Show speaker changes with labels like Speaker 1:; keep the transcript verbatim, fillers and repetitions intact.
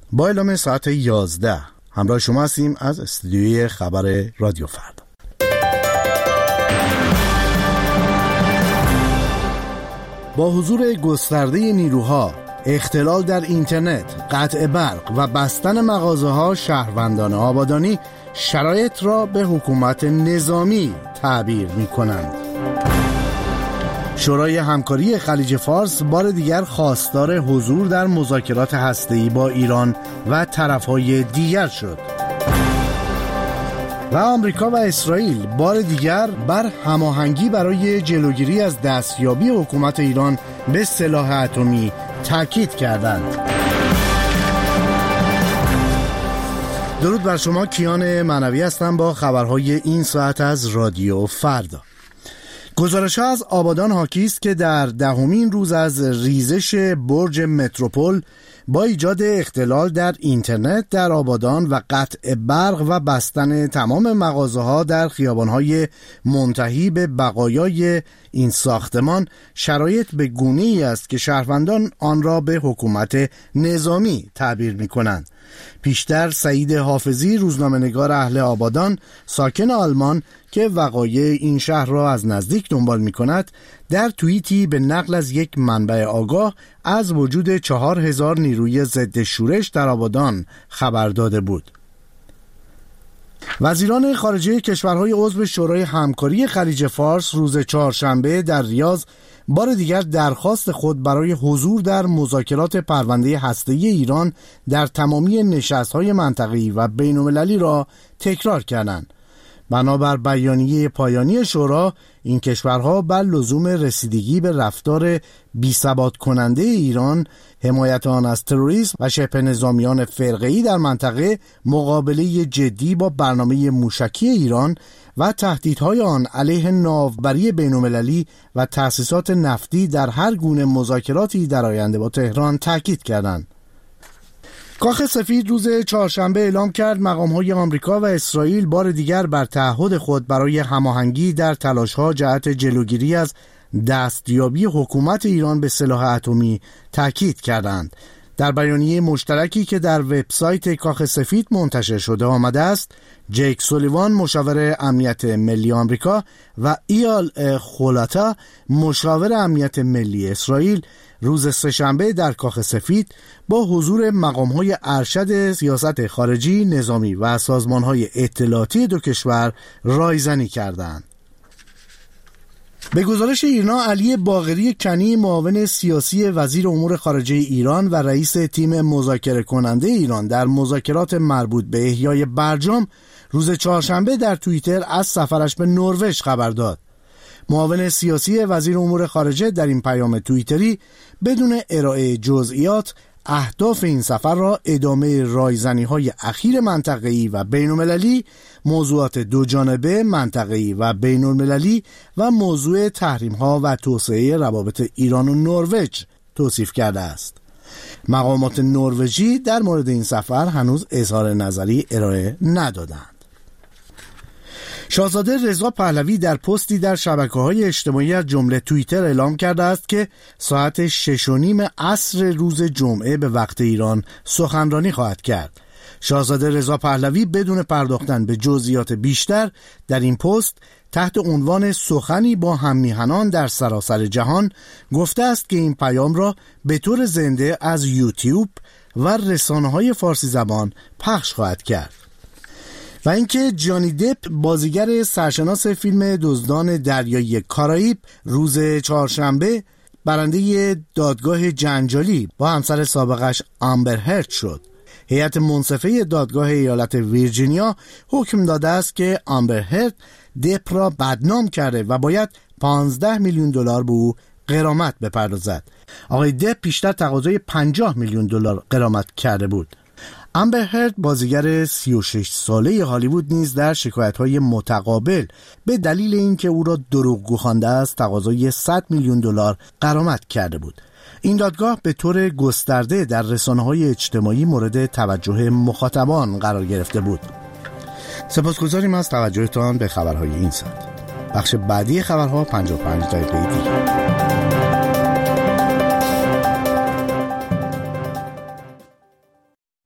Speaker 1: با اعلام ساعت یازده همراه شما هستیم از استودیوی خبر رادیو فردا. با حضور گسترده نیروها، اختلال در اینترنت، قطع برق و بستن مغازه‌ها، شهروندان آبادانی شرایط را به حکومت نظامی تعبیر می‌کنند. شورای همکاری خلیج فارس بار دیگر خواستار حضور در مذاکرات هسته‌ای با ایران و طرف‌های دیگر شد. و آمریکا و اسرائیل بار دیگر بر هماهنگی برای جلوگیری از دستیابی حکومت ایران به سلاح اتمی تاکید کردند. درود بر شما، کیان معنوی هستم با خبرهای این ساعت از رادیو فردا. گزارش‌ها از آبادان حاکی است که در دهمین روز از ریزش برج متروپول با ایجاد اختلال در اینترنت در آبادان و قطع برق و بستن تمام مغازه‌ها در خیابان‌های منتهی به بقایای این ساختمان، شرایط به گونه‌ای است که شهروندان آن را به حکومت نظامی تعبیر می‌کنند. پیشتر سعید حافظی، روزنامه‌نگار اهل آبادان، ساکن آلمان که وقایع این شهر را از نزدیک دنبال می‌کند، در توییتی به نقل از یک منبع آگاه از وجود چهار هزار نیروی ضد شورش در آبادان خبر داده بود. وزیران خارجه کشورهای عضو شورای همکاری خلیج فارس روز چهارشنبه در ریاض بار دیگر درخواست خود برای حضور در مذاکرات پرونده هسته‌ای ایران در تمامی نشست‌های منطقه‌ای و بین‌المللی را تکرار کردند. بنابر بیانیه پایانی شورا، این کشورها بر لزوم رسیدگی به رفتار بی‌ثبات کننده ایران، حمایت آن از تروریسم و شبه نظامیان فرقه‌ای در منطقه، مقابله جدی با برنامه موشکی ایران و تهدیدهای آن علیه ناوبری بین‌المللی و تأسیسات نفتی در هر گونه مذاکراتی در آینده با تهران تاکید کردند. کاخ سفید روز چهارشنبه اعلام کرد مقام‌های آمریکا و اسرائیل بار دیگر بر تعهد خود برای هماهنگی در تلاش‌ها جهت جلوگیری از دستیابی حکومت ایران به سلاح اتمی تاکید کردند. در بیانیه مشترکی که در وبسایت کاخ سفید منتشر شده آمده است، جیک سولیوان مشاور امنیت ملی آمریکا و ایال خولاتا مشاور امنیت ملی اسرائیل روز سه‌شنبه در کاخ سفید با حضور مقام‌های ارشد سیاست خارجی، نظامی و سازمان‌های اطلاعاتی دو کشور رایزنی کردند. به گزارش ایرنا، علی باقری کنی، معاون سیاسی وزیر امور خارجه ایران و رئیس تیم مذاکره کننده ایران در مذاکرات مربوط به احیای برجام، روز چهارشنبه در توییتر از سفرش به نروژ خبر داد. معاون سیاسی وزیر امور خارجه در این پیام توییتری بدون ارائه جزئیات اهداف این سفر را ادامه رایزنی‌های اخیر منطقه‌ای و بین‌المللی، موضوعات دو جانبه منطقه‌ای و بین‌المللی و موضوع تحریم‌ها و توسعه روابط ایران و نروژ توصیف کرده است. مقامات نروژی در مورد این سفر هنوز اظهار نظری ارائه ندادند. شاهزاده رضا پهلوی در پستی در شبکه‌های اجتماعی از جمله توییتر اعلام کرده است که ساعت شش و نیم عصر روز جمعه به وقت ایران سخنرانی خواهد کرد. شاهزاده رضا پهلوی بدون پرداختن به جزئیات بیشتر در این پست تحت عنوان سخنی با هم‌میهنان در سراسر جهان گفته است که این پیام را به طور زنده از یوتیوب و رسانه‌های فارسی زبان پخش خواهد کرد. و اینکه جانی دپ، بازیگر سرشناس فیلم دزدان دریایی کارائیب، روز چهارشنبه برنده دادگاه جنجالی با همسر سابقش آمبر هرد شد. هیئت منصفه دادگاه ایالت ویرجینیا حکم داده است که آمبر هرد دپ را بدنام کرده و باید پانزده میلیون دلار به او غرامت بپردازد. آقای دپ پیشتر تقاضای پنجاه میلیون دلار غرامت کرده بود. آمبر هرد، بازیگر سی و شش ساله هالیوود، نیز در شکایت‌های متقابل به دلیل اینکه او را دروغگو خوانده است تقاضای صد میلیون دلار غرامت کرده بود. این دادگاه به طور گسترده در رسانه‌های اجتماعی مورد توجه مخاطبان قرار گرفته بود. سپاسگزاریم از توجهتان به خبرهای این ساعت. بخش بعدی خبرها پنجاه و پنج دقیقه دیگر.